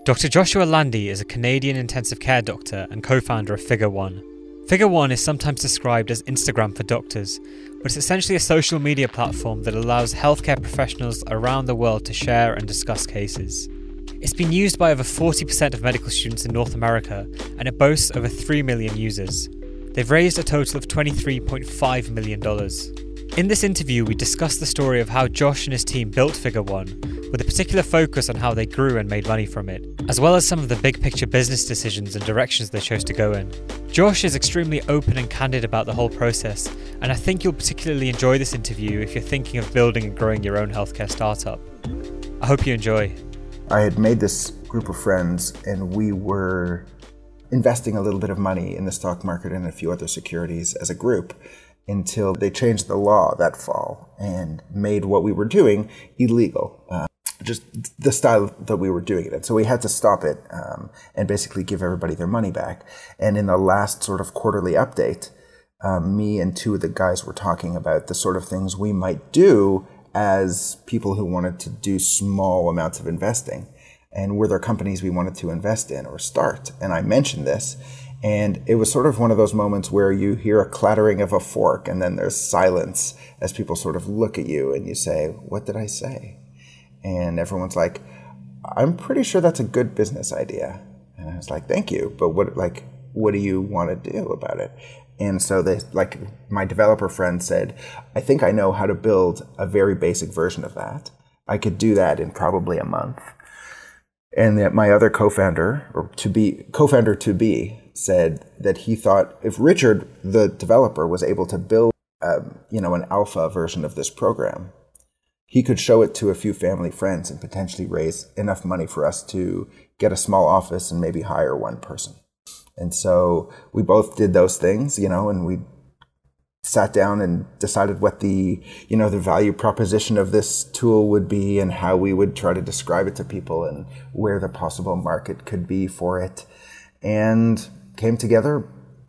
Dr. Joshua Landy is a Canadian intensive care doctor and co-founder of Figure One. Figure One is sometimes described as Instagram for doctors, but it's essentially a social media platform that allows healthcare professionals around the world to share and discuss cases. It's been used by over 40% of medical students in North America, and it boasts over 3 million users. They've raised a total of $23.5 million. In this interview, we discuss the story of how Josh and his team built Figure One, with a particular focus on how they grew and made money from it, as well as some of the big picture business decisions and directions they chose to go in. Josh is extremely open and candid about the whole process, and I think you'll particularly enjoy this interview if you're thinking of building and growing your own healthcare startup. I hope you enjoy. I had made this group of friends and we were investing a little bit of money in the stock market and a few other securities as a group until they changed the law that fall and made what we were doing illegal. Just the style that we were doing it in. So we had to stop it and basically give everybody their money back. And in the last sort of quarterly update, me and two of the guys were talking about the sort of things we might do as people who wanted to do small amounts of investing. And were there companies we wanted to invest in or start? And I mentioned this. And it was sort of one of those moments where you hear a clattering of a fork and then there's silence as people sort of look at you and you say, "What did I say?" And everyone's like, "I'm pretty sure that's a good business idea." And I was like, "Thank you, but what do you want to do about it?" And so my developer friend said, "I think I know how to build a very basic version of that. I could do that in probably a month." And that my other co-founder to be, said that he thought if Richard, the developer, was able to build, an alpha version of this program, he could show it to a few family friends and potentially raise enough money for us to get a small office and maybe hire one person. And so we both did those things, and we sat down and decided what the value proposition of this tool would be and how we would try to describe it to people and where the possible market could be for it. And came together.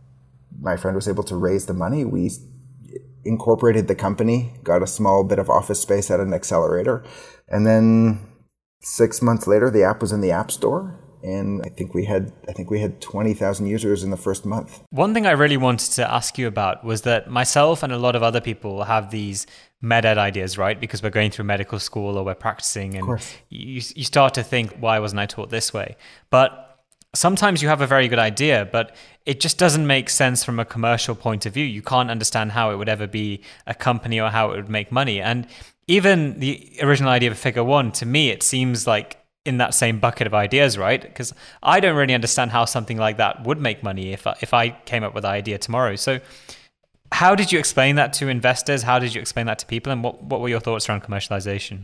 My friend was able to raise the money. We incorporated the company, got a small bit of office space at an accelerator. And then 6 months later, the app was in the App Store. And I think we had 20,000 users in the first month. One thing I really wanted to ask you about was that myself and a lot of other people have these med-ed ideas, right? Because we're going through medical school or we're practicing, and you start to think, why wasn't I taught this way? But sometimes you have a very good idea, but it just doesn't make sense from a commercial point of view. You can't understand how it would ever be a company or how it would make money. And even the original idea of Figure One, to me, it seems like in that same bucket of ideas, right? Because I don't really understand how something like that would make money if I came up with the idea tomorrow. So how did you explain that to investors? How did you explain that to people? And what were your thoughts around commercialization?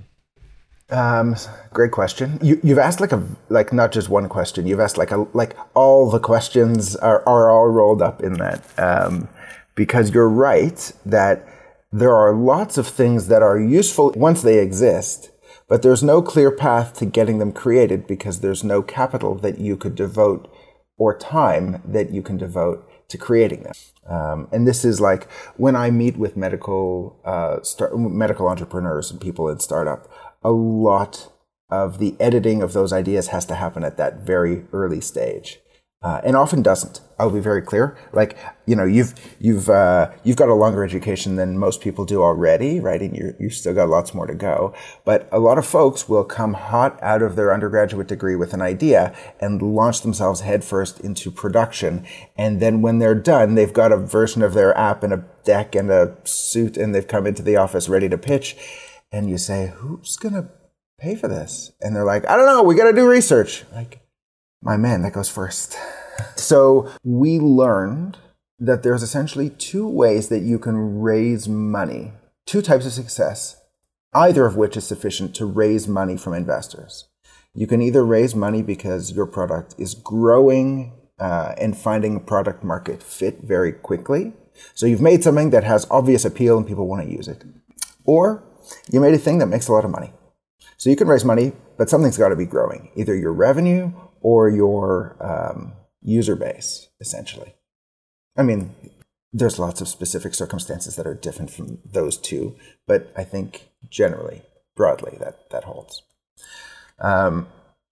Great question. You've asked like not just one question. You've asked like all the questions are all rolled up in that. Because you're right that there are lots of things that are useful once they exist, but there's no clear path to getting them created because there's no capital that you could devote or time that you can devote to creating them. And this is like when I meet with medical entrepreneurs and people in startup, a lot of the editing of those ideas has to happen at that very early stage, and often doesn't. I'll be very clear. Like you've got a longer education than most people do already, right? And you've still got lots more to go. But a lot of folks will come hot out of their undergraduate degree with an idea and launch themselves headfirst into production. And then when they're done, they've got a version of their app and a deck and a suit, and they've come into the office ready to pitch. And you say, "Who's going to pay for this?" And they're like, "I don't know, we got to do research." Like, my man, that goes first. So we learned that there's essentially two ways that you can raise money, two types of success, either of which is sufficient to raise money from investors. You can either raise money because your product is growing and finding product market fit very quickly. So you've made something that has obvious appeal and people want to use it. Or you made a thing that makes a lot of money. So you can raise money, but something's got to be growing, either your revenue or your user base, essentially. I mean, there's lots of specific circumstances that are different from those two, but I think generally, broadly, that holds.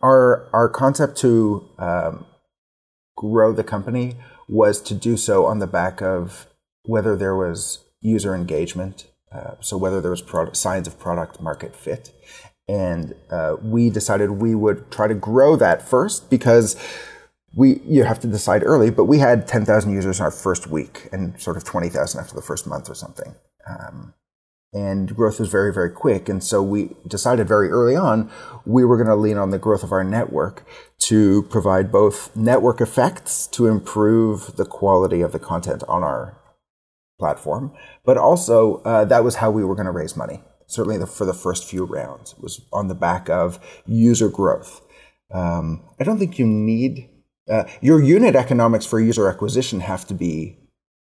Our concept to grow the company was to do so on the back of whether there was user engagement, so whether there was signs of product market fit. And we decided we would try to grow that first because you have to decide early, but we had 10,000 users in our first week and sort of 20,000 after the first month or something. And growth was very, very quick. And so we decided very early on, we were going to lean on the growth of our network to provide both network effects to improve the quality of the content on our platform, but also that was how we were going to raise money. Certainly for the first few rounds, it was on the back of user growth. I don't think you need, your unit economics for user acquisition have to be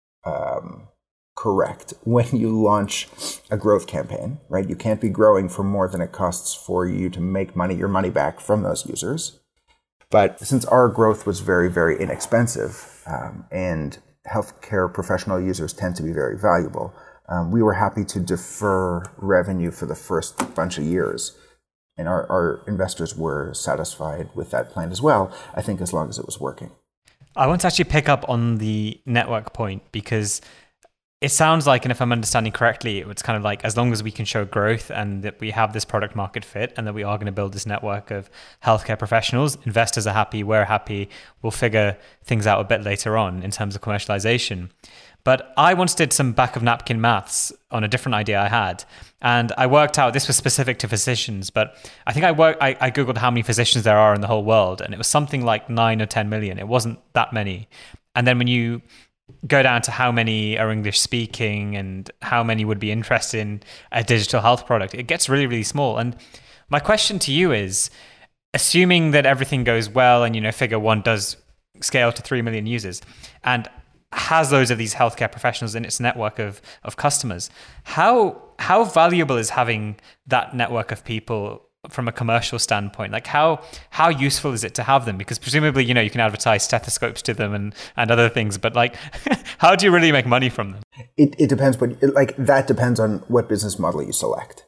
correct when you launch a growth campaign, right? You can't be growing for more than it costs for you to make your money back from those users. But since our growth was very, very inexpensive, and healthcare professional users tend to be very valuable, we were happy to defer revenue for the first bunch of years. And our investors were satisfied with that plan as well, I think, as long as it was working. I want to actually pick up on the network point because it sounds like, and if I'm understanding correctly, it's kind of like as long as we can show growth and that we have this product market fit and that we are going to build this network of healthcare professionals, investors are happy, we're happy, we'll figure things out a bit later on in terms of commercialization. But I once did some back of napkin maths on a different idea I had. And I worked out, this was specific to physicians, but I think I Googled how many physicians there are in the whole world. And it was something like 9 or 10 million. It wasn't that many. And then when you go down to how many are English speaking and how many would be interested in a digital health product, it gets really, really small. And my question to you is, assuming that everything goes well and, Figure One does scale to 3 million users and has loads of these healthcare professionals in its network of customers, how valuable is having that network of people from a commercial standpoint? Like how useful is it to have them? Because presumably, you can advertise stethoscopes to them and other things, but like, how do you really make money from them? It depends, but that depends on what business model you select.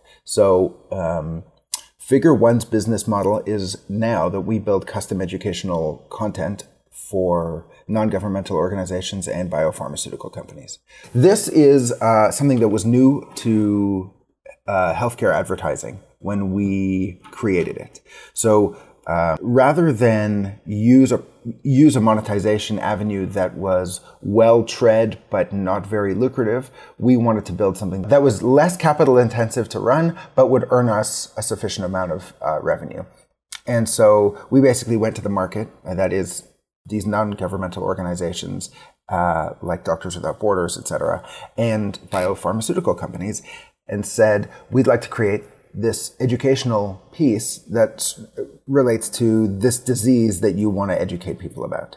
So Figure One's business model is now that we build custom educational content for non-governmental organizations and biopharmaceutical companies. This is something that was new to healthcare advertising when we created it. So rather than use a monetization avenue that was well-tread but not very lucrative, we wanted to build something that was less capital intensive to run but would earn us a sufficient amount of revenue. And so we basically went to the market, and that is these non-governmental organizations like Doctors Without Borders, et cetera, and biopharmaceutical companies, and said, we'd like to create this educational piece that relates to this disease that you want to educate people about.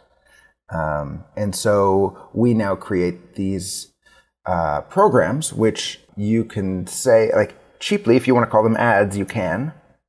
And so we now create these programs, which you can say, like cheaply, if you want to call them ads, you can.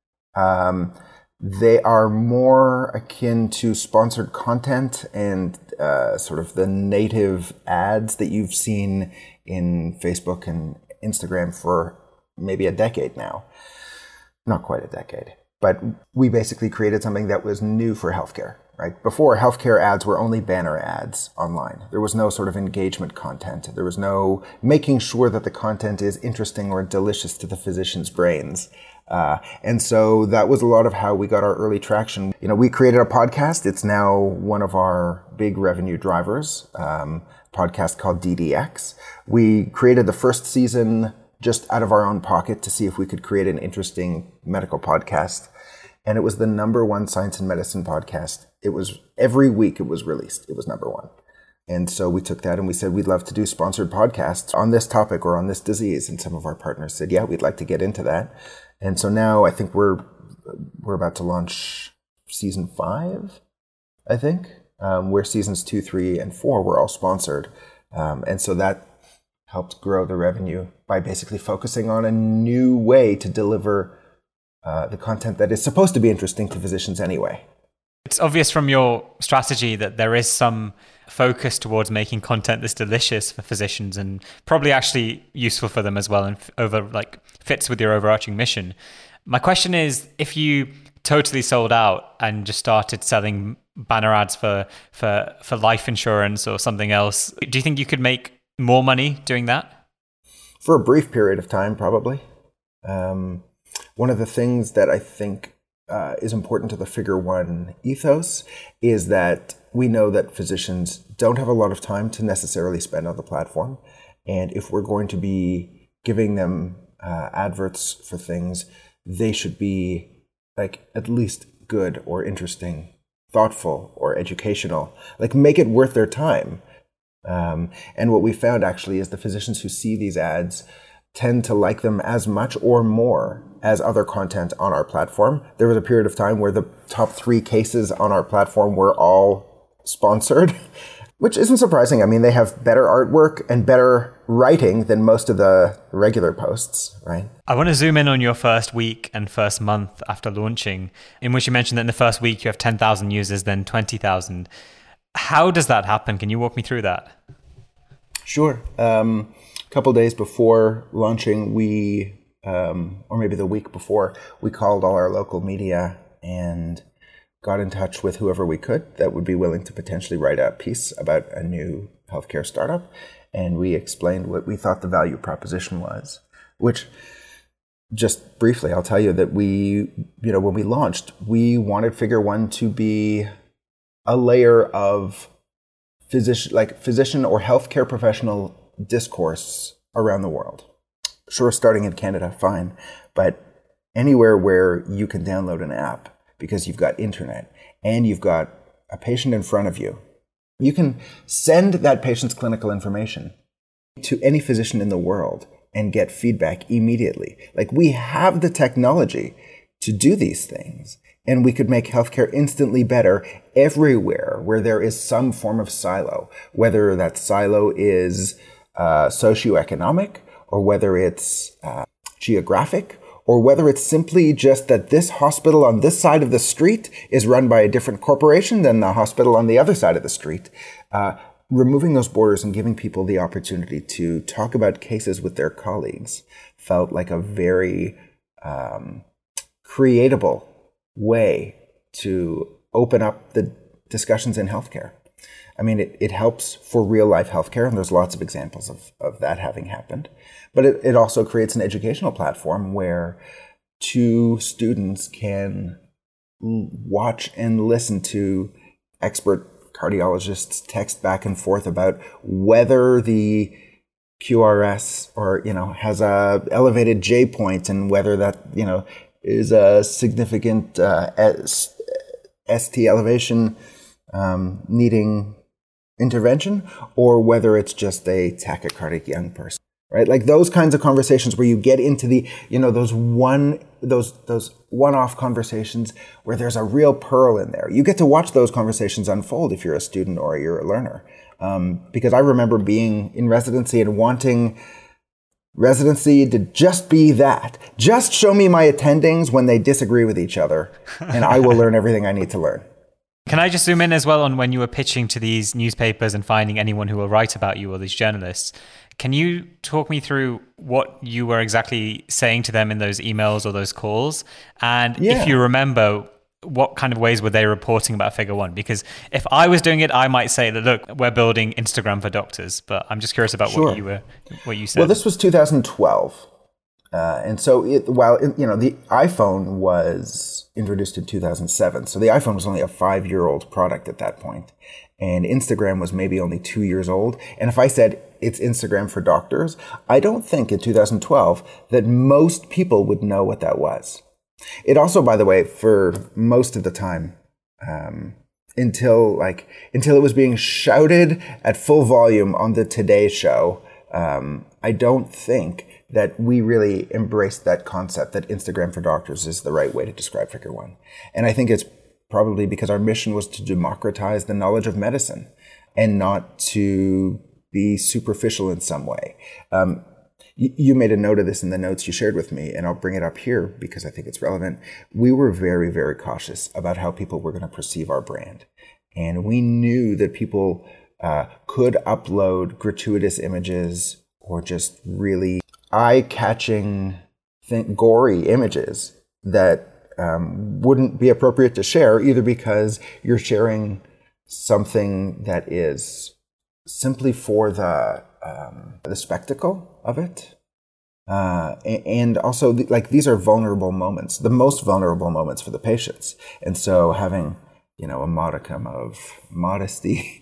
They are more akin to sponsored content and sort of the native ads that you've seen in Facebook and Instagram for maybe a decade now. Not quite a decade. But we basically created something that was new for healthcare, right? Before, healthcare ads were only banner ads online. There was no sort of engagement content. There was no making sure that the content is interesting or delicious to the physician's brains. And so that was a lot of how we got our early traction. We created a podcast. It's now one of our big revenue drivers, podcast called DDX. We created the first season just out of our own pocket to see if we could create an interesting medical podcast. And it was the #1 science and medicine podcast. It was every week it was released. It was #1. And so we took that and we said, we'd love to do sponsored podcasts on this topic or on this disease. And some of our partners said, yeah, we'd like to get into that. And so now I think we're about to launch season 5, I think, where seasons 2, 3, and 4 were all sponsored. And so that helped grow the revenue by basically focusing on a new way to deliver the content that is supposed to be interesting to physicians anyway. It's obvious from your strategy that there is some focus towards making content that's delicious for physicians and probably actually useful for them as well and fits with your overarching mission. My question is, if you totally sold out and just started selling banner ads for life insurance or something else, do you think you could make more money doing that? For a brief period of time, probably. One of the things that I think is important to the Figure One ethos is that we know that physicians don't have a lot of time to necessarily spend on the platform. And if we're going to be giving them adverts for things, they should be like at least good or interesting, thoughtful or educational, like make it worth their time. And what we found actually is the physicians who see these ads tend to like them as much or more as other content on our platform. There was a period of time where the top 3 cases on our platform were all sponsored, which isn't surprising. I mean, they have better artwork and better writing than most of the regular posts, right? I want to zoom in on your first week and first month after launching, in which you mentioned that in the first week you have 10,000 users, then 20,000. How does that happen? Can you walk me through that? Sure. A couple days before launching, we, or maybe the week before, we called all our local media and got in touch with whoever we could that would be willing to potentially write a piece about a new healthcare startup. And we explained what we thought the value proposition was, which just briefly, I'll tell you that we, when we launched, we wanted Figure One to be a layer of physician or healthcare professional discourse around the world. Sure, starting in Canada, fine, but anywhere where you can download an app because you've got internet and you've got a patient in front of you, you can send that patient's clinical information to any physician in the world and get feedback immediately. Like, we have the technology to do these things, and we could make healthcare instantly better everywhere where there is some form of silo, whether that silo is socioeconomic, or whether it's geographic, or whether it's simply just that this hospital on this side of the street is run by a different corporation than the hospital on the other side of the street. Removing those borders and giving people the opportunity to talk about cases with their colleagues felt like a very creatable way to open up the discussions in healthcare. I mean, it helps for real life healthcare, and there's lots of examples of that having happened. But it also creates an educational platform where 2 students can watch and listen to expert cardiologists text back and forth about whether the QRS or, has a elevated J point, and whether that, is a significant ST elevation needing intervention, or whether it's just a tachycardic young person, right? Like those kinds of conversations where you get into the, those one-off conversations where there's a real pearl in there. You get to watch those conversations unfold if you're a student or you're a learner. Because I remember being in residency and wanting residency to just be that. Just show me my attendings when they disagree with each other, and I will learn everything I need to learn. Can I just zoom in as well on when you were pitching to these newspapers and finding anyone who will write about you, or these journalists? Can you talk me through what you were exactly saying to them in those emails or those calls? And if you remember, what kind of ways were they reporting about Figure One? Because if I was doing it, I might say that, look, we're building Instagram for doctors. But I'm just curious about what you said. Well, this was 2012. And so the iPhone was introduced in 2007. So the iPhone was only a 5-year-old product at that point. And Instagram was maybe only 2 years old. And if I said it's Instagram for doctors, I don't think in 2012 that most people would know what that was. It also, by the way, for most of the time, until it was being shouted at full volume on the Today Show, I don't think that we really embraced that concept that Instagram for doctors is the right way to describe Figure One. And I think it's probably because our mission was to democratize the knowledge of medicine and not to be superficial in some way. You made a note of this in the notes you shared with me, and I'll bring it up here because I think it's relevant. We were very, very cautious about how people were going to perceive our brand. And we knew that people could upload gratuitous images or just really eye-catching, gory images that wouldn't be appropriate to share, either because you're sharing something that is simply for the spectacle of it. And also, these are vulnerable moments, the most vulnerable moments for the patients. And so having, a modicum of modesty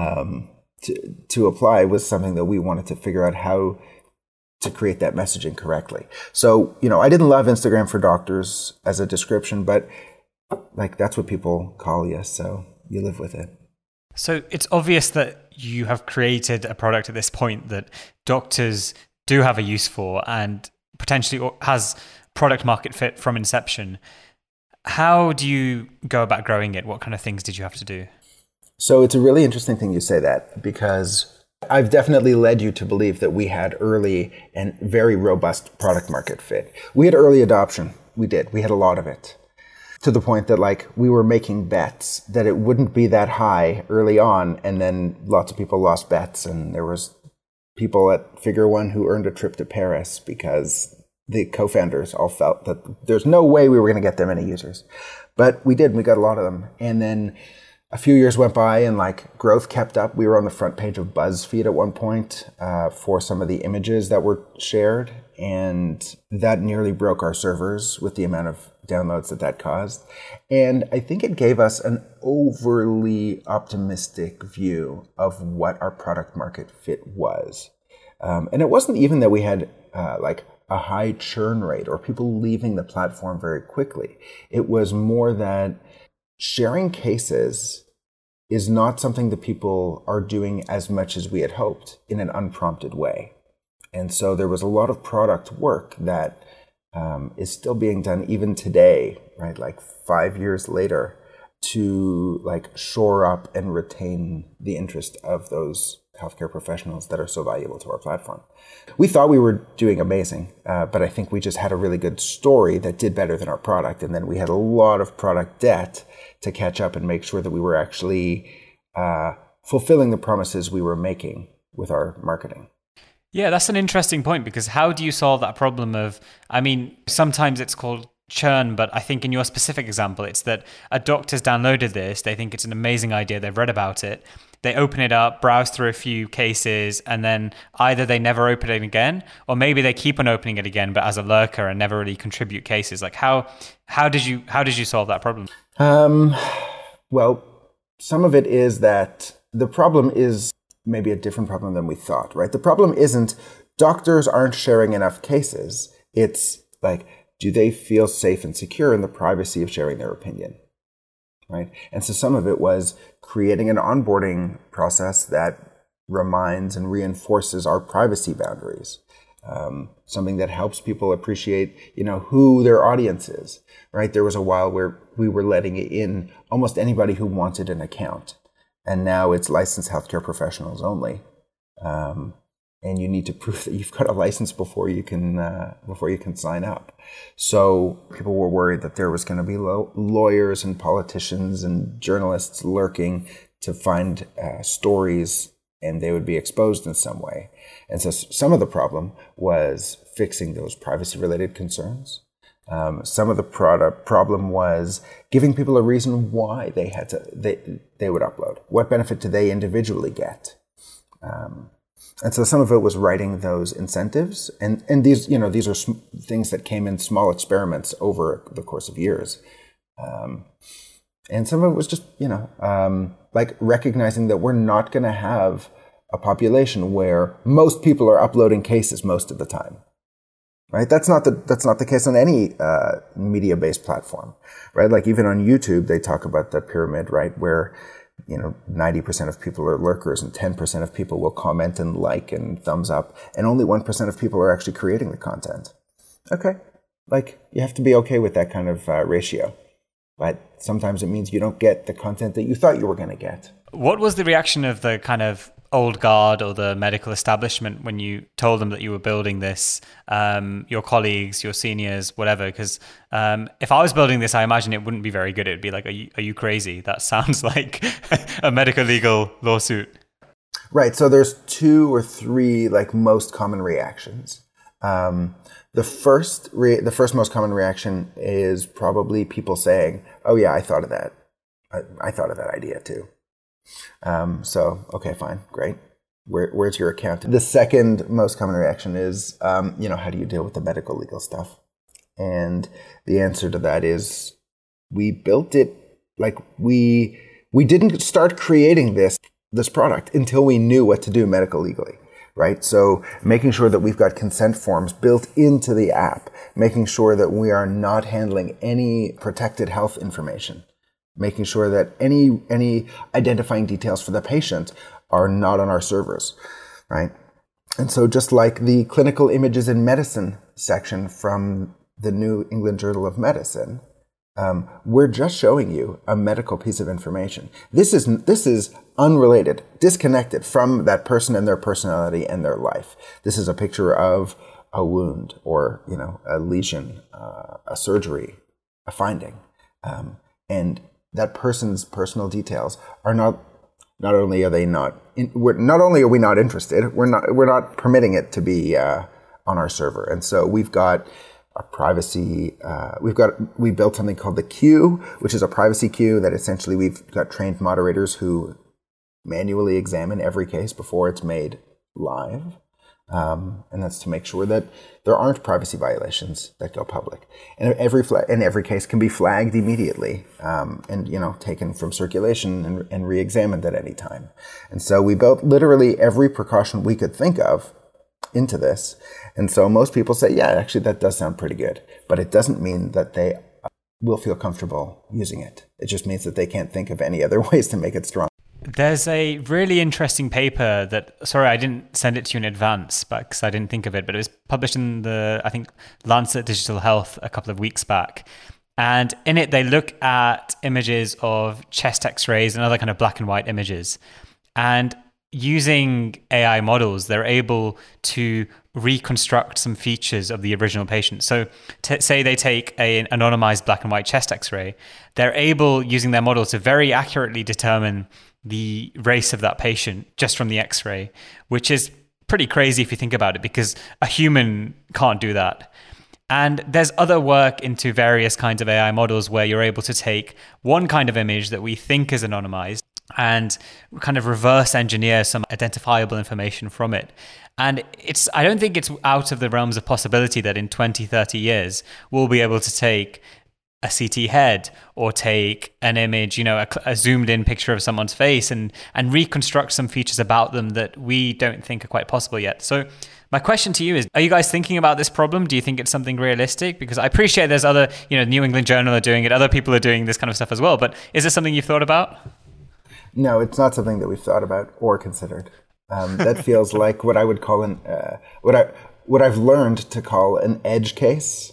to apply was something that we wanted to figure out how to create that messaging correctly. So, I didn't love Instagram for Doctors as a description, but that's what people call you, so you live with it. So it's obvious that you have created a product at this point that doctors do have a use for and potentially has product market fit from inception. How do you go about growing it? What kind of things did you have to do? So it's a really interesting thing you say that, because I've definitely led you to believe that we had early and very robust product market fit. We had early adoption. We did. We had a lot of it. To the point that we were making bets that it wouldn't be that high early on, and then lots of people lost bets, and there was people at Figure One who earned a trip to Paris because the co-founders all felt that there's no way we were going to get that many users. But we did. We got a lot of them. And then a few years went by and growth kept up. We were on the front page of BuzzFeed at one point for some of the images that were shared. And that nearly broke our servers with the amount of downloads that caused. And I think it gave us an overly optimistic view of what our product market fit was. And it wasn't even that we had a high churn rate or people leaving the platform very quickly. It was more that sharing cases is not something that people are doing as much as we had hoped in an unprompted way. And so there was a lot of product work that is still being done even today, right? 5 years later, to shore up and retain the interest of those healthcare professionals that are so valuable to our platform. We thought we were doing amazing, but I think we just had a really good story that did better than our product. And then we had a lot of product debt to catch up and make sure that we were actually fulfilling the promises we were making with our marketing. Yeah, that's an interesting point, because how do you solve that problem of, sometimes it's called churn, but I think in your specific example, it's that a doctor's downloaded this, they think it's an amazing idea, they've read about it, they open it up, browse through a few cases, and then either they never open it again, or maybe they keep on opening it again, but as a lurker and never really contribute cases. How did you solve that problem? Well, some of it is that the problem is maybe a different problem than we thought, right? The problem isn't doctors aren't sharing enough cases. It's do they feel safe and secure in the privacy of sharing their opinion, right? And so some of it was creating an onboarding process that reminds and reinforces our privacy boundaries. Something that helps people appreciate, who their audience is, right? There was a while where we were letting in almost anybody who wanted an account. And now it's licensed healthcare professionals only. And you need to prove that you've got a license before you can sign up. So people were worried that there was going to be lawyers and politicians and journalists lurking to find stories, and they would be exposed in some way. And so some of the problem was fixing those privacy-related concerns. Some of the problem was giving people a reason why they would upload. What benefit do they individually get? And so some of it was writing those incentives, and these are things that came in small experiments over the course of years. And some of it was just recognizing that we're not going to have a population where most people are uploading cases most of the time. Right? That's not the case on any media-based platform, right? Even on YouTube, they talk about the pyramid, right? Where 90% of people are lurkers and 10% of people will comment and like and thumbs up, and only 1% of people are actually creating the content. Okay, you have to be okay with that kind of ratio, but sometimes it means you don't get the content that you thought you were going to get. What was the reaction of the kind of old guard or the medical establishment when you told them that you were building this, your colleagues, your seniors, whatever? Because if I was building this, I imagine it wouldn't be very good. It'd be like, are you crazy? That sounds like a medical legal lawsuit. Right. So there's 2 or 3 most common reactions. The first most common reaction is probably people saying, "Oh yeah, I thought of that. I thought of that idea too." So okay, fine, great. Where's your account? The second most common reaction is, how do you deal with the medical legal stuff? And the answer to that is, we built it like we didn't start creating this product until we knew what to do medical legally. Right? So making sure that we've got consent forms built into the app, making sure that we are not handling any protected health information, making sure that any identifying details for the patient are not on our servers, right? And so just like the clinical images in medicine section from the New England Journal of Medicine, we're just showing you a medical piece of information. This is unrelated, disconnected from that person and their personality and their life. This is a picture of a wound or, a lesion, a surgery, a finding. And that person's personal details are not only are we not interested, we're not permitting it to be on our server. And so we've got a privacy, we built something called the queue, which is a privacy queue that essentially we've got trained moderators who manually examine every case before it's made live. And that's to make sure that there aren't privacy violations that go public. And every case can be flagged immediately, and taken from circulation and re-examined at any time. And so we built literally every precaution we could think of into this. And so most people say, yeah, actually that does sound pretty good, but it doesn't mean that they will feel comfortable using it. It just means that they can't think of any other ways to make it strong. There's a really interesting paper that, sorry, I didn't send it to you in advance because I didn't think of it, but it was published in I think, Lancet Digital Health a couple of weeks back. And in it, they look at images of chest x-rays and other kind of black and white images. And using AI models, they're able to reconstruct some features of the original patient. So say they take an anonymized black and white chest x-ray, they're able, using their model, to very accurately determine the race of that patient just from the x-ray, which is pretty crazy if you think about it, because a human can't do that. And there's other work into various kinds of AI models where you're able to take one kind of image that we think is anonymized and kind of reverse engineer some identifiable information from it. And I don't think it's out of the realms of possibility that in 20, 30 years, we'll be able to take a CT head or take an image, a zoomed in picture of someone's face and reconstruct some features about them that we don't think are quite possible yet. So my question to you is, are you guys thinking about this problem? Do you think it's something realistic? Because I appreciate there's other, New England Journal are doing it. Other people are doing this kind of stuff as well. But is this something you've thought about? No, it's not something that we've thought about or considered. That feels like what I would call what I've learned to call an edge case.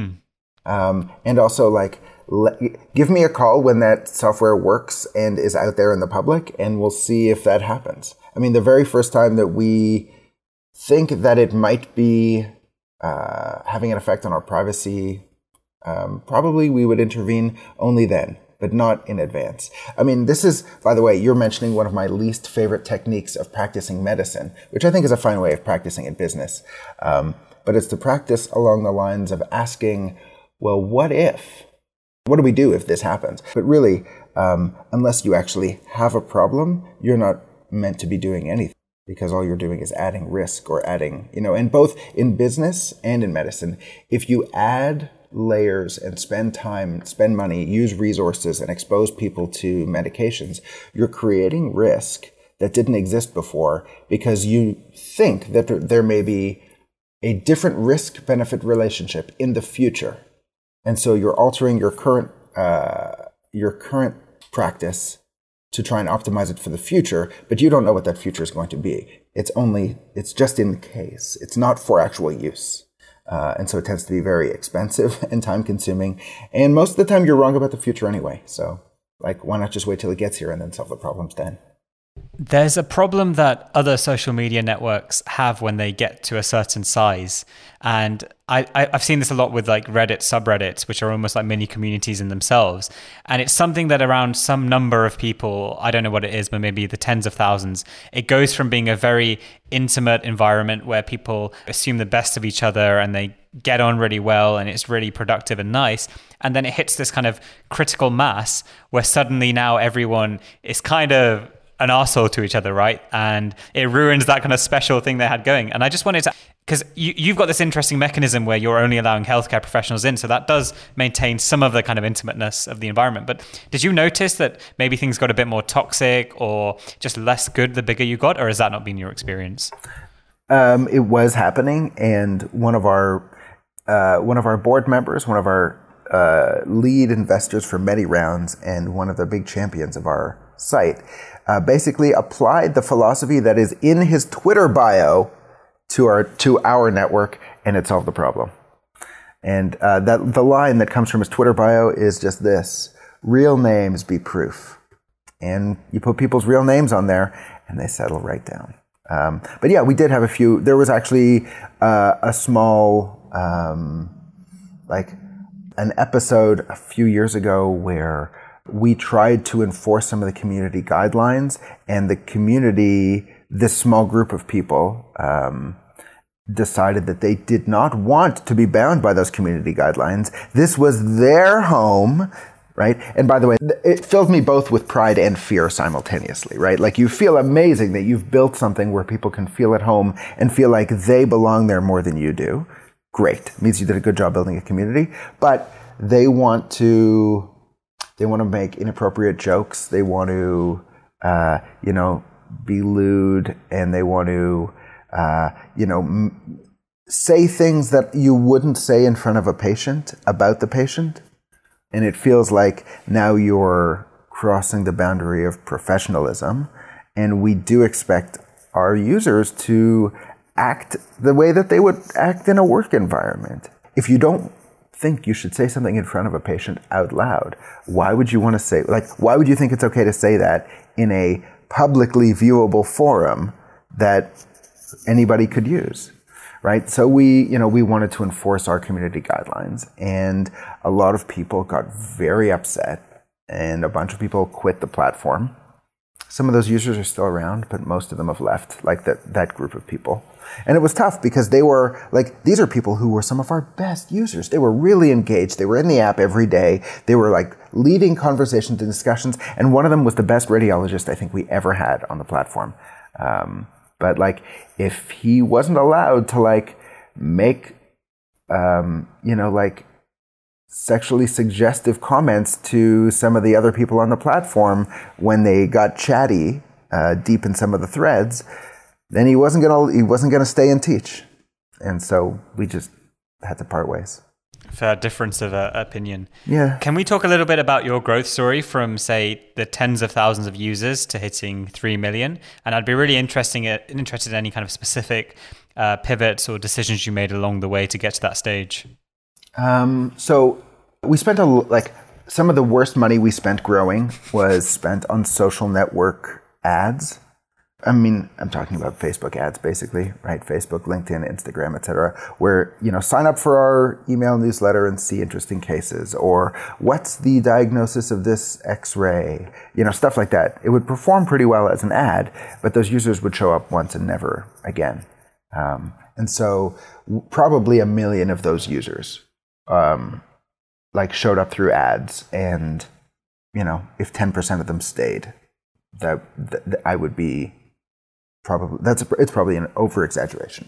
And also give me a call when that software works and is out there in the public, and we'll see if that happens. I mean, the very first time that we think that it might be having an effect on our privacy, probably we would intervene only then, but not in advance. I mean, this is, by the way, you're mentioning one of my least favorite techniques of practicing medicine, which I think is a fine way of practicing in business. But it's to practice along the lines of asking, well, what if? What do we do if this happens? But really, unless you actually have a problem, you're not meant to be doing anything, because all you're doing is adding risk or adding, and both in business and in medicine, if you add layers and spend time, spend money, use resources, and expose people to medications, you're creating risk that didn't exist before because you think that there may be a different risk-benefit relationship in the future. And so you're altering your current practice to try and optimize it for the future, but you don't know what that future is going to be. It's just in case. It's not for actual use. And so it tends to be very expensive and time consuming. And most of the time you're wrong about the future anyway. So why not just wait till it gets here and then solve the problems then? There's a problem that other social media networks have when they get to a certain size. And I've seen this a lot with like Reddit subreddits, which are almost like mini communities in themselves. And it's something that around some number of people, I don't know what it is, but maybe the tens of thousands, it goes from being a very intimate environment where people assume the best of each other and they get on really well and it's really productive and nice. And then it hits this kind of critical mass where suddenly now everyone is kind of an arsehole to each other, right? And it ruins that kind of special thing they had going. And I just wanted to, because you've got this interesting mechanism where you're only allowing healthcare professionals in, so that does maintain some of the kind of intimateness of the environment. But did you notice that maybe things got a bit more toxic or just less good the bigger you got, or has that not been your experience? It was happening, and one of our board members, one of our lead investors for many rounds, and one of the big champions of our site, basically applied the philosophy that is in his Twitter bio to our network, and it solved the problem. And that the line that comes from his Twitter bio is just this: real names be proof. And you put people's real names on there, and they settle right down. But yeah, we did have a few. There was actually a small, like an episode a few years ago where we tried to enforce some of the community guidelines, and the community, this small group of people, decided that they did not want to be bound by those community guidelines. This was their home, right? And by the way, it filled me both with pride and fear simultaneously, right? Like, you feel amazing that you've built something where people can feel at home and feel like they belong there more than you do. Great. It means you did a good job building a community. But they want to make inappropriate jokes. They want to, be lewd, and they want to, say things that you wouldn't say in front of a patient about the patient. And it feels like now you're crossing the boundary of professionalism. And we do expect our users to act the way that they would act in a work environment. If you don't think you should say something in front of a patient out loud, why would you want to say, why would you think it's okay to say that in a publicly viewable forum that anybody could use, right? So we wanted to enforce our community guidelines, and a lot of people got very upset, and a bunch of people quit the platform. Some of those users are still around, but most of them have left, like that group of people. And it was tough because they were these are people who were some of our best users. They were really engaged. They were in the app every day. They were leading conversations and discussions. And one of them was the best radiologist I think we ever had on the platform. But if he wasn't allowed to make, sexually suggestive comments to some of the other people on the platform when they got chatty deep in some of the threads, then he wasn't gonna stay and teach. And so we just had to part ways. Fair difference of opinion. Yeah. Can we talk a little bit about your growth story from, say, the tens of thousands of users to hitting 3 million? And I'd be really interested in any kind of specific pivots or decisions you made along the way to get to that stage. So we spent some of the worst money we spent growing was spent on social network ads. I mean, I'm talking about Facebook ads, basically, right? Facebook, LinkedIn, Instagram, etc., where, sign up for our email newsletter and see interesting cases, or what's the diagnosis of this X-ray, stuff like that. It would perform pretty well as an ad, but those users would show up once and never again. And so probably 1 million of those users, showed up through ads. And, if 10% of them stayed, that I would be it's probably an over-exaggeration.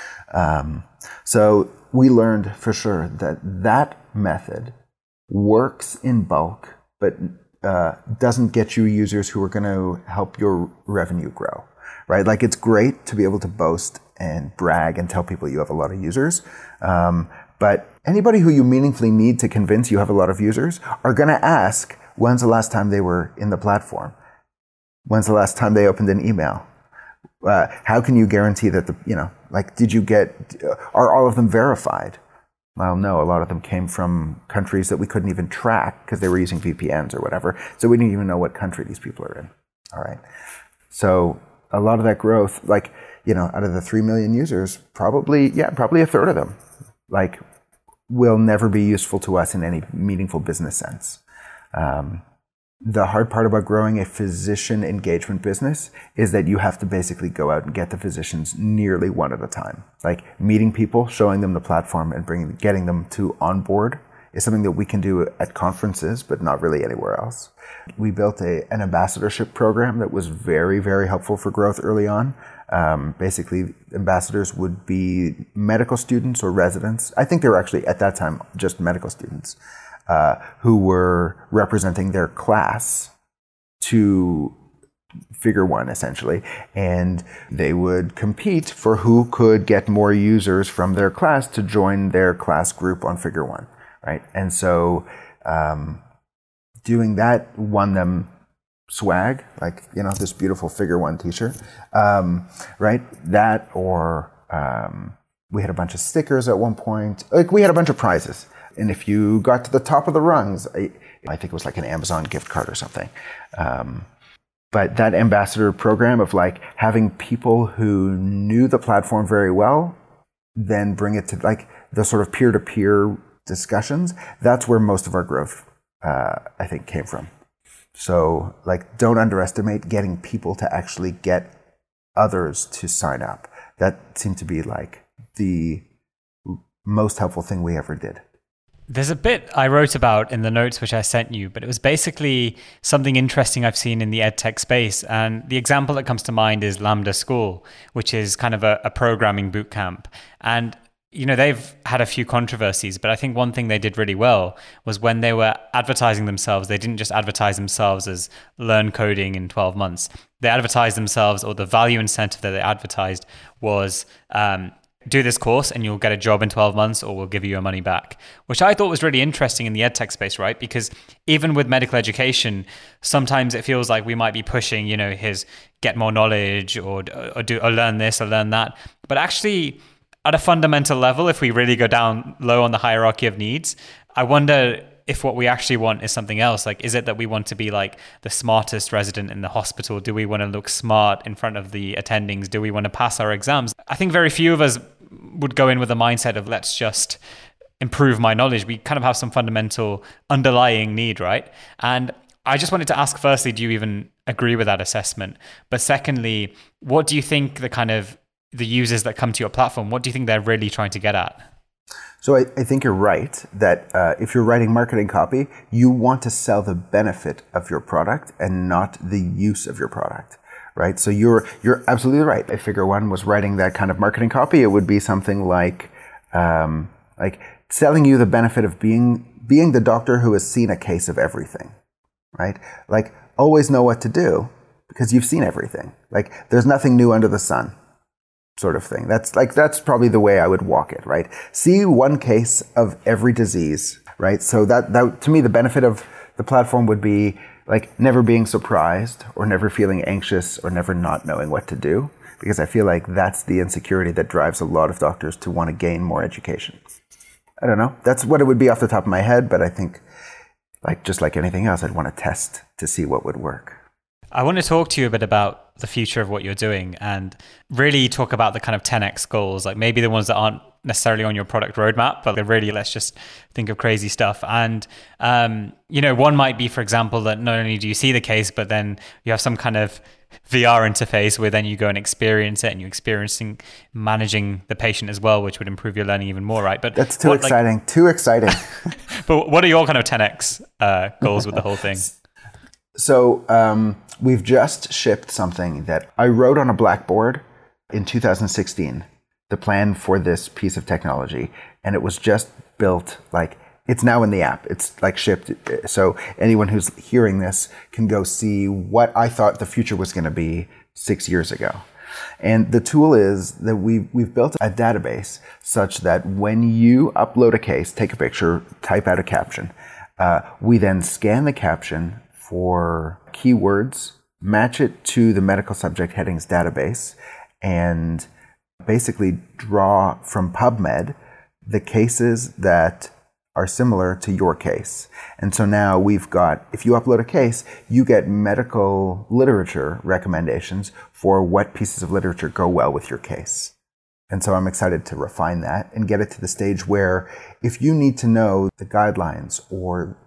So we learned for sure that method works in bulk, but doesn't get you users who are going to help your revenue grow, right? It's great to be able to boast and brag and tell people you have a lot of users. But anybody who you meaningfully need to convince you have a lot of users are going to ask, when's the last time they were in the platform? When's the last time they opened an email? How can you guarantee that are all of them verified? Well, no, a lot of them came from countries that we couldn't even track because they were using VPNs or whatever. So we didn't even know what country these people are in. All right. So a lot of that growth, like, out of the 3 million users, probably a third of them, like, will never be useful to us in any meaningful business sense. The hard part about growing a physician engagement business is that you have to basically go out and get the physicians nearly one at a time. Like, meeting people, showing them the platform, and getting them to onboard is something that we can do at conferences, but not really anywhere else. We built an ambassadorship program that was very, very helpful for growth early on. Basically, ambassadors would be medical students or residents. I think they were actually, at that time, just medical students who were representing their class to Figure One, essentially. And they would compete for who could get more users from their class to join their class group on Figure One, right? And so doing that won them swag, like, this beautiful Figure One t-shirt, right? That, or we had a bunch of stickers at one point. Like, we had a bunch of prizes. And if you got to the top of the rungs, I think it was like an Amazon gift card or something. But that ambassador program of, like, having people who knew the platform very well, then bring it to, like, the sort of peer-to-peer discussions, that's where most of our growth, I think, came from. So, like, don't underestimate getting people to actually get others to sign up. That seemed to be, like, the most helpful thing we ever did. There's a bit I wrote about in the notes which I sent you, but it was basically something interesting I've seen in the edtech space. And the example that comes to mind is Lambda School, which is kind of a programming bootcamp. And they've had a few controversies, but I think one thing they did really well was when they were advertising themselves, they didn't just advertise themselves as learn coding in 12 months. They advertised themselves, or the value incentive that they advertised was do this course and you'll get a job in 12 months, or we'll give you your money back, which I thought was really interesting in the edtech space, right? Because even with medical education, sometimes it feels like we might be pushing, his get more knowledge or learn this or learn that. But actually, at a fundamental level, if we really go down low on the hierarchy of needs, I wonder if what we actually want is something else. Like, is it that we want to be like the smartest resident in the hospital? Do we want to look smart in front of the attendings? Do we want to pass our exams? I think very few of us would go in with a mindset of, let's just improve my knowledge. We kind of have some fundamental underlying need, right? And I just wanted to ask, firstly, do you even agree with that assessment? But secondly, what do you think the users that come to your platform, what do you think they're really trying to get at? So I think you're right that if you're writing marketing copy, you want to sell the benefit of your product and not the use of your product, right? So you're absolutely right. If Figure One was writing that kind of marketing copy, it would be something like selling you the benefit of being the doctor who has seen a case of everything, right? Like, always know what to do because you've seen everything. Like, there's nothing new under the sun, sort of thing. That's probably the way I would walk it, right? See one case of every disease, right? So that to me, the benefit of the platform would be, like, never being surprised or never feeling anxious or never not knowing what to do, because I feel like that's the insecurity that drives a lot of doctors to want to gain more education. I don't know. That's what it would be off the top of my head, but I think, like, just like anything else, I'd want to test to see what would work. I want to talk to you a bit about the future of what you're doing and really talk about the kind of 10x goals, like maybe the ones that aren't necessarily on your product roadmap, but really, let's just think of crazy stuff. And, one might be, for example, that not only do you see the case, but then you have some kind of VR interface where then you go and experience it, and you're experiencing managing the patient as well, which would improve your learning even more, right? But that's too exciting. But what are your kind of 10x goals with the whole thing? So we've just shipped something that I wrote on a blackboard in 2016, the plan for this piece of technology. And it was just built, like, it's now in the app. It's like shipped. So anyone who's hearing this can go see what I thought the future was going to be 6 years ago. And the tool is that we've built a database such that when you upload a case, take a picture, type out a caption, we then scan the caption for keywords, match it to the medical subject headings database, and basically draw from PubMed the cases that are similar to your case. And so now we've got, if you upload a case, you get medical literature recommendations for what pieces of literature go well with your case. And so I'm excited to refine that and get it to the stage where if you need to know the guidelines or,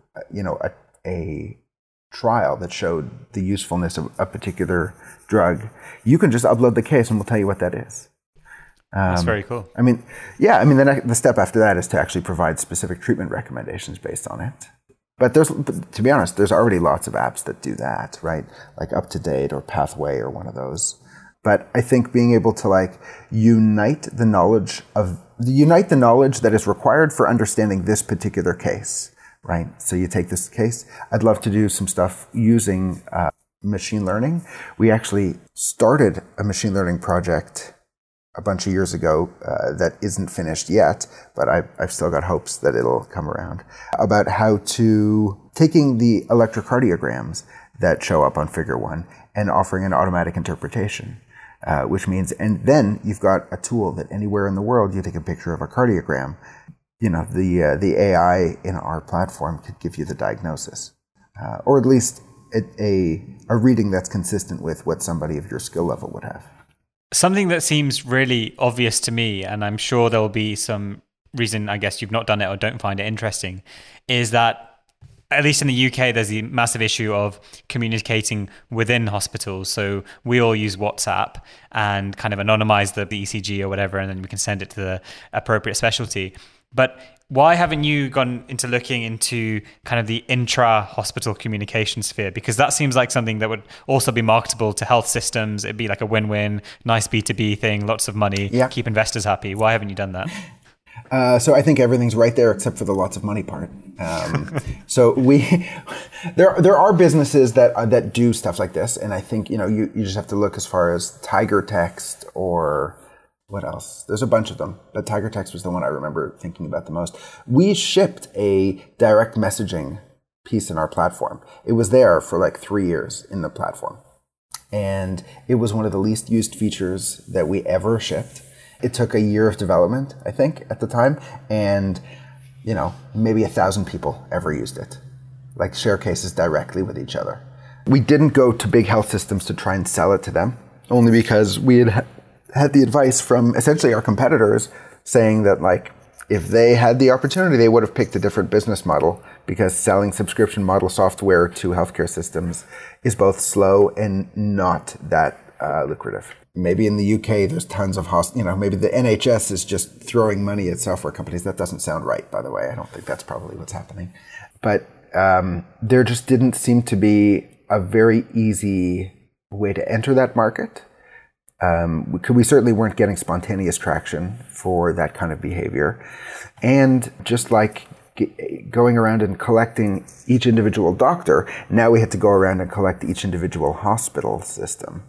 a trial that showed the usefulness of a particular drug, you can just upload the case and we'll tell you what that is. That's very cool. The step after that is to actually provide specific treatment recommendations based on it. But to be honest, there's already lots of apps that do that, right? Like UpToDate or Pathway or one of those. But I think being able to unite the knowledge that is required for understanding this particular case, right? So you take this case. I'd love to do some stuff using machine learning. We actually started a machine learning project a bunch of years ago that isn't finished yet, but I've still got hopes that it'll come around, about how to taking the electrocardiograms that show up on Figure 1 and offering an automatic interpretation, which means, and then you've got a tool that anywhere in the world you take a picture of a cardiogram, the AI in our platform could give you the diagnosis, or at least a reading that's consistent with what somebody of your skill level would have. Something that seems really obvious to me, and I'm sure there will be some reason, I guess, you've not done it or don't find it interesting, is that at least in the UK, there's the massive issue of communicating within hospitals. So we all use WhatsApp and kind of anonymize the ECG or whatever, and then we can send it to the appropriate specialty. But why haven't you gone into looking into kind of the intra-hospital communication sphere? Because that seems like something that would also be marketable to health systems. It'd be like a win-win, nice B2B thing, lots of money, keep investors happy. Why haven't you done that? So I think everything's right there except for the lots of money part. So there are businesses that do stuff like this, and I think you just have to look as far as Tiger Text or what else? There's a bunch of them, but Tiger Text was the one I remember thinking about the most. We shipped a direct messaging piece in our platform. It was there for like 3 years in the platform, and it was one of the least used features that we ever shipped. It took a year of development, I think, at the time, and maybe 1,000 people ever used it, like share cases directly with each other. We didn't go to big health systems to try and sell it to them, only because we had the advice from essentially our competitors saying that if they had the opportunity, they would have picked a different business model, because selling subscription model software to healthcare systems is both slow and not that lucrative. Maybe in the UK, there's tons of maybe the NHS is just throwing money at software companies. That doesn't sound right, by the way. I don't think that's probably what's happening. But there just didn't seem to be a very easy way to enter that market. We certainly weren't getting spontaneous traction for that kind of behavior. And just like going around and collecting each individual doctor, now we had to go around and collect each individual hospital system.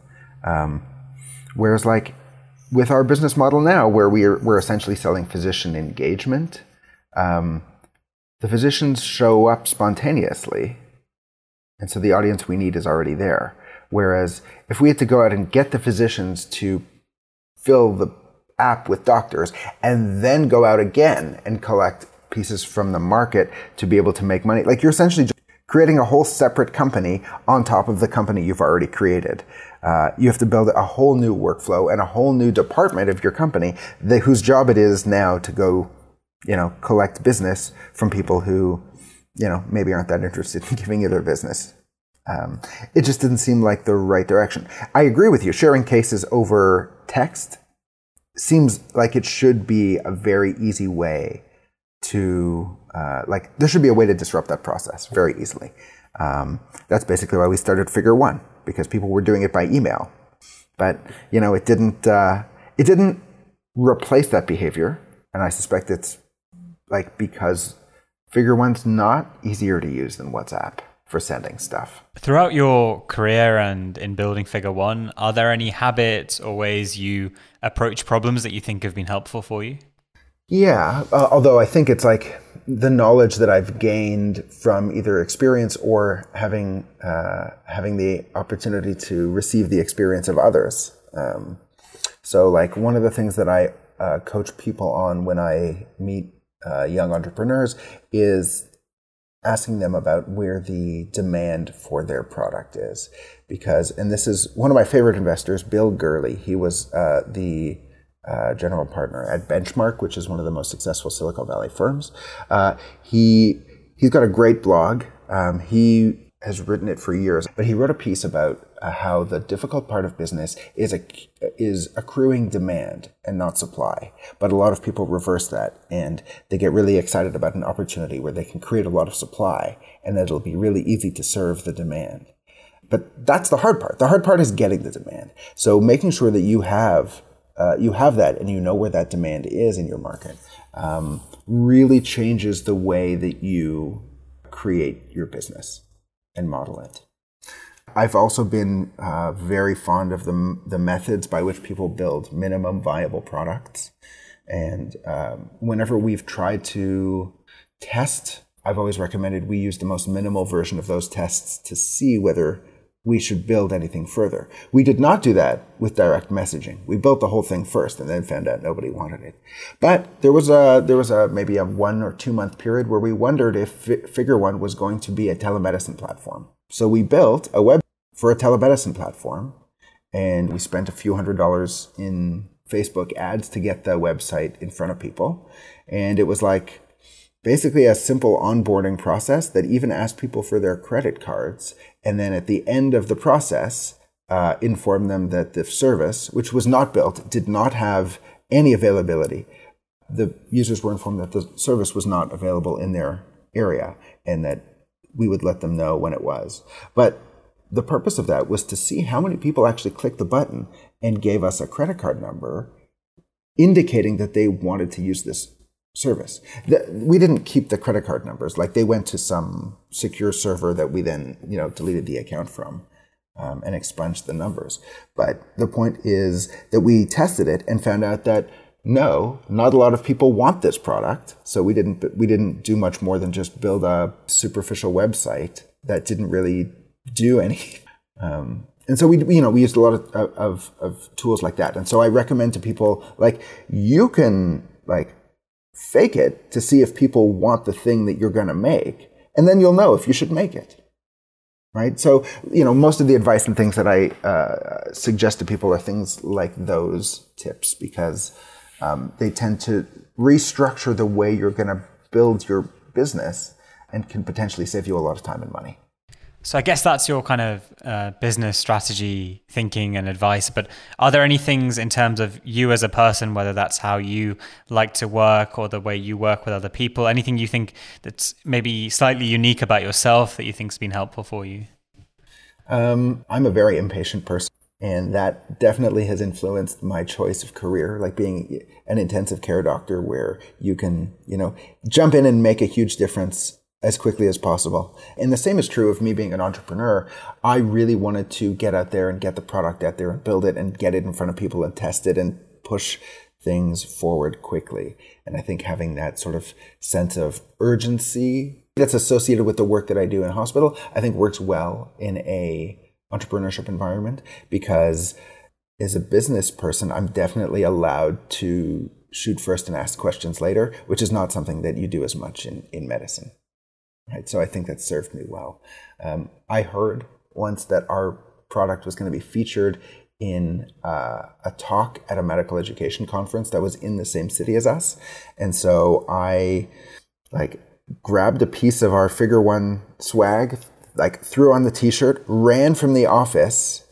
Whereas with our business model now, where we're essentially selling physician engagement, the physicians show up spontaneously. And so the audience we need is already there. Whereas if we had to go out and get the physicians to fill the app with doctors and then go out again and collect pieces from the market to be able to make money, you're essentially just creating a whole separate company on top of the company you've already created. You have to build a whole new workflow and a whole new department of your company whose job it is now to go, collect business from people who, maybe aren't that interested in giving you their business. It just didn't seem like the right direction. I agree with you. Sharing cases over text seems like it should be a very easy way to, there should be a way to disrupt that process very easily. That's basically why we started Figure 1, because people were doing it by email. But, it didn't replace that behavior. And I suspect it's because Figure 1's not easier to use than WhatsApp for sending stuff. Throughout your career and in building Figure 1, are there any habits or ways you approach problems that you think have been helpful for you? Yeah, although I think it's the knowledge that I've gained from either experience or having the opportunity to receive the experience of others. So one of the things that I coach people on when I meet young entrepreneurs is asking them about where the demand for their product is. Because, and this is one of my favorite investors, Bill Gurley. He was the general partner at Benchmark, which is one of the most successful Silicon Valley firms. He's got a great blog. He has written it for years, but he wrote a piece about how the difficult part of business is accruing demand and not supply. But a lot of people reverse that, and they get really excited about an opportunity where they can create a lot of supply, and that it'll be really easy to serve the demand. But that's the hard part. The hard part is getting the demand. So making sure that you have that and you know where that demand is in your market really changes the way that you create your business and model it. I've also been very fond of the methods by which people build minimum viable products. And whenever we've tried to test, I've always recommended we use the most minimal version of those tests to see whether we should build anything further. We did not do that with direct messaging. We built the whole thing first and then found out nobody wanted it. But there was maybe a 1 or 2 month period where we wondered if Figure One was going to be a telemedicine platform. So we built a web for a telemedicine platform, and we spent a few $100s in Facebook ads to get the website in front of people. And it was like basically a simple onboarding process that even asked people for their credit cards. And then at the end of the process, informed them that the service, which was not built, did not have any availability. The users were informed that the service was not available in their area and that we would let them know when it was. But the purpose of that was to see how many people actually clicked the button and gave us a credit card number indicating that they wanted to use this service. We didn't keep the credit card numbers. Like, they went to some secure server that we then, deleted the account from and expunged the numbers. But the point is that we tested it and found out that no, not a lot of people want this product. So we didn't do much more than just build a superficial website that didn't really do anything. And so we used a lot of tools like that. And so I recommend to people, like, you can fake it to see if people want the thing that you're going to make, and then you'll know if you should make it. Right? So, most of the advice and things that I suggest to people are things like those tips, because they tend to restructure the way you're going to build your business and can potentially save you a lot of time and money. So I guess that's your kind of business strategy thinking and advice. But are there any things in terms of you as a person, whether that's how you like to work or the way you work with other people, anything you think that's maybe slightly unique about yourself that you think's been helpful for you? I'm a very impatient person, and that definitely has influenced my choice of career, like being an intensive care doctor where you can, jump in and make a huge difference as quickly as possible. And the same is true of me being an entrepreneur. I really wanted to get out there and get the product out there and build it and get it in front of people and test it and push things forward quickly. And I think having that sort of sense of urgency that's associated with the work that I do in hospital, I think works well in a entrepreneurship environment, because as a business person, I'm definitely allowed to shoot first and ask questions later, which is not something that you do as much in medicine. Right, so I think that served me well. I heard once that our product was going to be featured in a talk at a medical education conference that was in the same city as us. And so I grabbed a piece of our Figure One swag, threw on the t-shirt, ran from the office,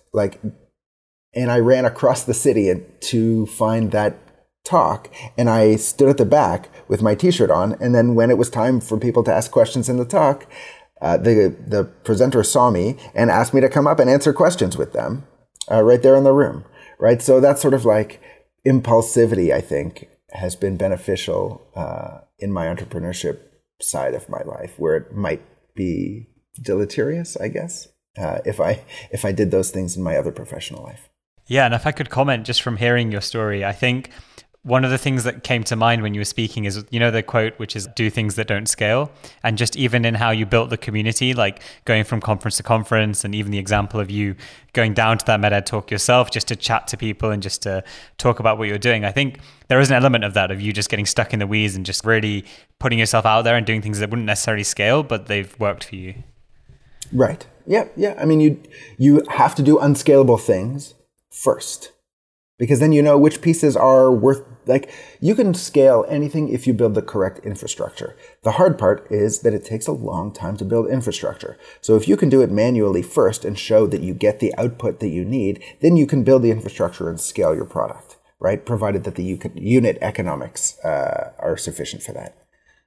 and I ran across the city to find that talk, and I stood at the back with my t-shirt on, and then when it was time for people to ask questions in the talk, the presenter saw me and asked me to come up and answer questions with them right there in the room. Right, so that sort of impulsivity, I think, has been beneficial in my entrepreneurship side of my life, where it might be deleterious, I guess, if I did those things in my other professional life. Yeah, and if I could comment just from hearing your story, I think one of the things that came to mind when you were speaking is, the quote, which is do things that don't scale. And just even in how you built the community, like going from conference to conference, and even the example of you going down to that MedEd talk yourself just to chat to people and just to talk about what you're doing. I think there is an element of that, of you just getting stuck in the weeds and just really putting yourself out there and doing things that wouldn't necessarily scale, but they've worked for you. Right. Yeah. I mean, you have to do unscalable things first, because then you know which pieces are worth, like, you can scale anything if you build the correct infrastructure. The hard part is that it takes a long time to build infrastructure. So if you can do it manually first and show that you get the output that you need, then you can build the infrastructure and scale your product, right? Provided that the unit economics are sufficient for that.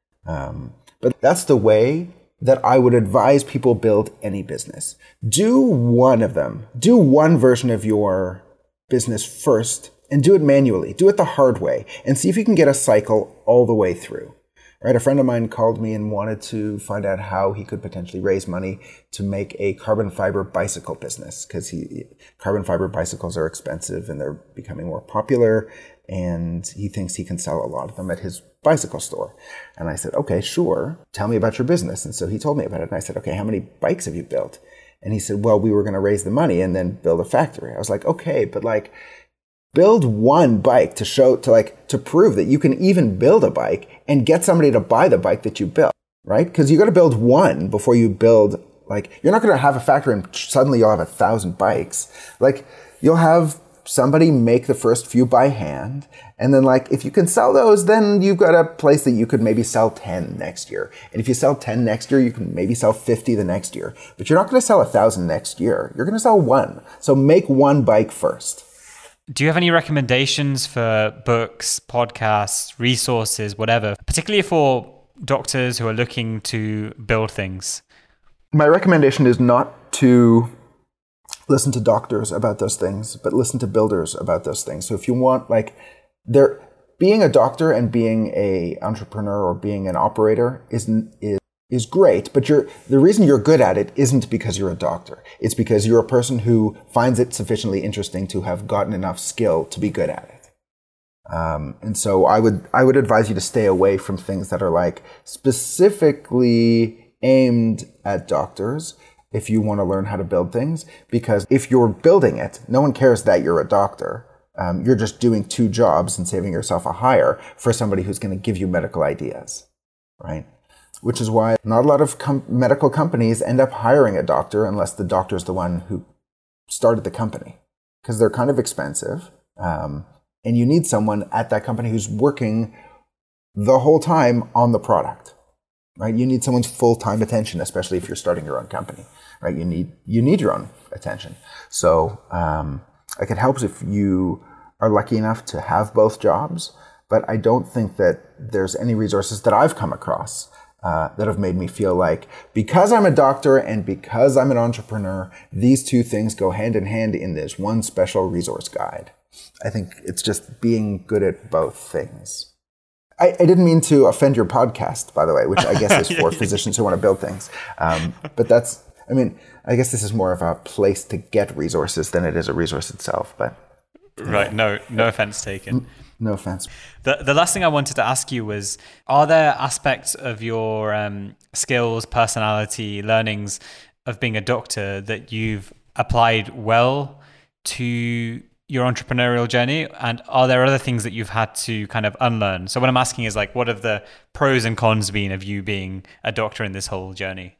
But that's the way that I would advise people build any business. Do one of them. Do one version of your business first and do it manually. Do it the hard way and see if you can get a cycle all the way through. Right? A friend of mine called me and wanted to find out how he could potentially raise money to make a carbon fiber bicycle business, because carbon fiber bicycles are expensive and they're becoming more popular, and he thinks he can sell a lot of them at his bicycle store. And I said, okay, sure. Tell me about your business. And so he told me about it. And I said, okay, how many bikes have you built? And he said, well, we were going to raise the money and then build a factory. I was like, okay, but like, build one bike to prove that you can even build a bike and get somebody to buy the bike that you built, right? Because you got to build one before you build, like, you're not going to have a factory and suddenly you'll have 1,000 bikes. Like, you'll have somebody make the first few by hand. And then, like, if you can sell those, then you've got a place that you could maybe sell 10 next year. And if you sell 10 next year, you can maybe sell 50 the next year. But you're not going to sell 1,000 next year. You're going to sell one. So make one bike first. Do you have any recommendations for books, podcasts, resources, whatever, particularly for doctors who are looking to build things? My recommendation is not to listen to doctors about those things, but listen to builders about those things. So if you want, like, being a doctor and being an entrepreneur or being an operator is great, but the reason you're good at it isn't because you're a doctor. It's because you're a person who finds it sufficiently interesting to have gotten enough skill to be good at it. And so I would advise you to stay away from things that are like specifically aimed at doctors if you want to learn how to build things, because if you're building it, no one cares that you're a doctor. You're just doing two jobs and saving yourself a hire for somebody who's going to give you medical ideas, right? Which is why not a lot of medical companies end up hiring a doctor unless the doctor's the one who started the company, because they're kind of expensive. And you need someone at that company who's working the whole time on the product, right? You need someone's full-time attention, especially if you're starting your own company, right? You need your own attention. So like, it helps if you are lucky enough to have both jobs, but I don't think that there's any resources that I've come across that have made me feel like, because I'm a doctor and because I'm an entrepreneur, these two things go hand in hand in this one special resource guide. I think it's just being good at both things. I didn't mean to offend your podcast, by the way, which I guess is for physicians who want to build things. But I guess this is more of a place to get resources than it is a resource itself. But right, no offense taken. No offense. The last thing I wanted to ask you was, are there aspects of your skills, personality, learnings of being a doctor that you've applied well to your entrepreneurial journey? And are there other things that you've had to kind of unlearn? So what I'm asking is, like, what have the pros and cons been of you being a doctor in this whole journey?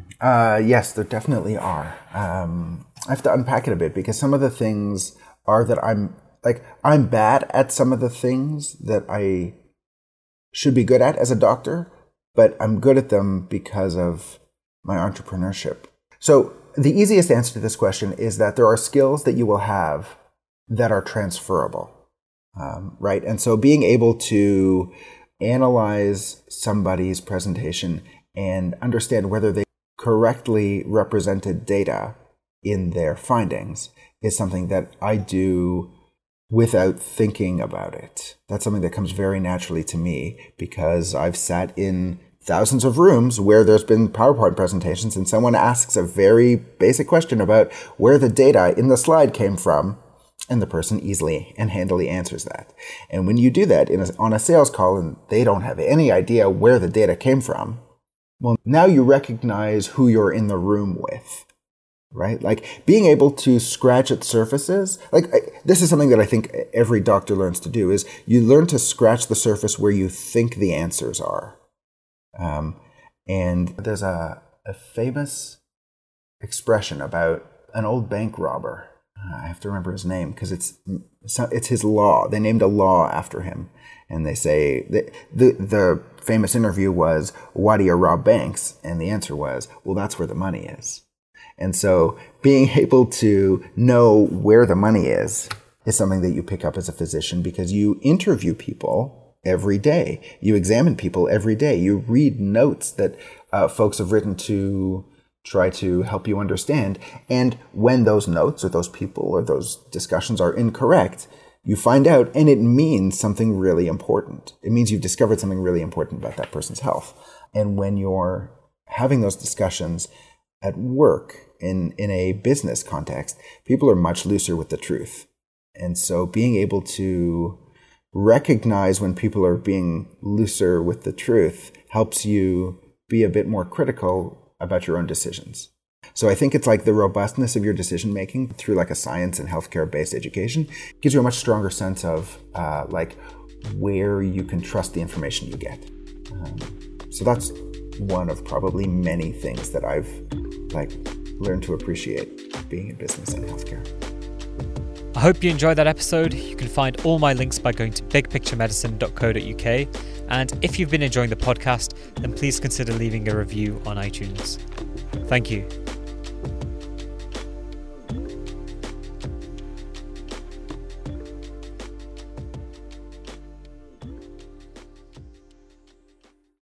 Yes, there definitely are. I have to unpack it a bit, because some of the things are that I'm bad at some of the things that I should be good at as a doctor, but I'm good at them because of my entrepreneurship. So the easiest answer to this question is that there are skills that you will have that are transferable, right? And so being able to analyze somebody's presentation and understand whether they correctly represented data in their findings is something that I do without thinking about it. That's something that comes very naturally to me, because I've sat in thousands of rooms where there's been PowerPoint presentations and someone asks a very basic question about where the data in the slide came from. And the person easily and handily answers that. And when you do that on a sales call and they don't have any idea where the data came from, well, now you recognize who you're in the room with, right? Like being able to scratch at surfaces, this is something that I think every doctor learns to do, is you learn to scratch the surface where you think the answers are. And there's a famous expression about an old bank robber. I have to remember his name because it's his law. They named a law after him. And they say, the famous interview was, why do you rob banks? And the answer was, well, that's where the money is. And so being able to know where the money is something that you pick up as a physician, because you interview people every day. You examine people every day. You read notes that folks have written to try to help you understand. And when those notes or those people or those discussions are incorrect, you find out, and it means something really important. It means you've discovered something really important about that person's health. And when you're having those discussions at work, in a business context, people are much looser with the truth. And so being able to recognize when people are being looser with the truth helps you be a bit more critical about your own decisions. So I think it's like the robustness of your decision making through like a science and healthcare based education gives you a much stronger sense of where you can trust the information you get. So that's one of probably many things that I've learned to appreciate being in business and healthcare. I hope you enjoyed that episode. You can find all my links by going to bigpicturemedicine.co.uk. And if you've been enjoying the podcast, then please consider leaving a review on iTunes. Thank you.